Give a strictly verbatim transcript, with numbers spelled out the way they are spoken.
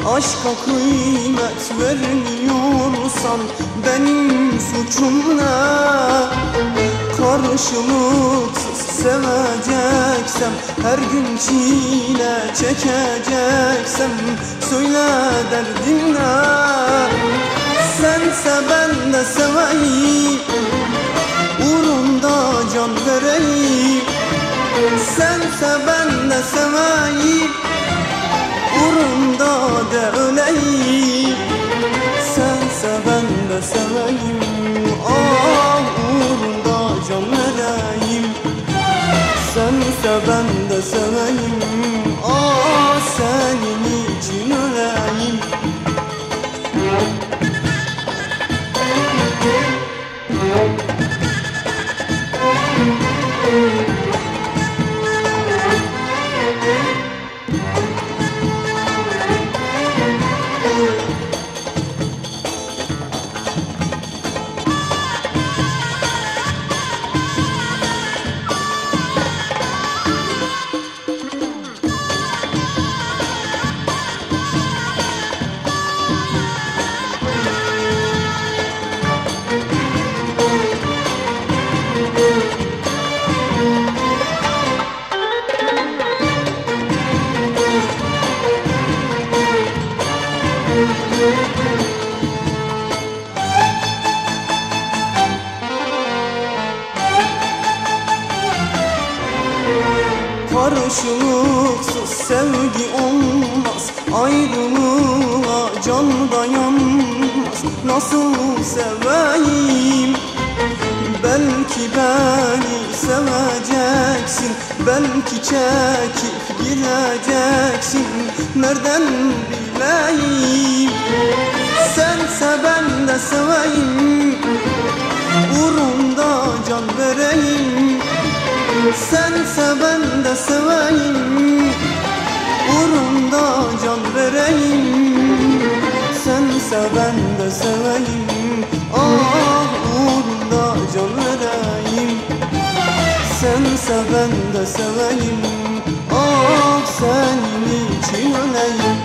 Aşka kıymet vermiyorsan benim suçum ne? Karşılıksız seveceksem, her gün çile çekeceksem, söyle derdin ne? Sense ben de seveyim, uğrunda can vereyim. Sense ben de seveyim, uğrunda da öleyim. Sense ben de seveyim, ah uğrunda can vereyim. Sense ben de seveyim, ah senin için öleyim. Karşılıksız sevgi olmaz, ayrılığa can dayanmaz. Nasıl seveyim? Belki beni seveceksin, belki çekip gideceksin. Nereden bileyim? Sense ben de seveyim, uğrunda can vereyim. Sense ben de seveyim, uğrunda can vereyim. Sense ben de seveyim, ah uğrunda can vereyim. Sense ben de seveyim, ah senin için öleyim.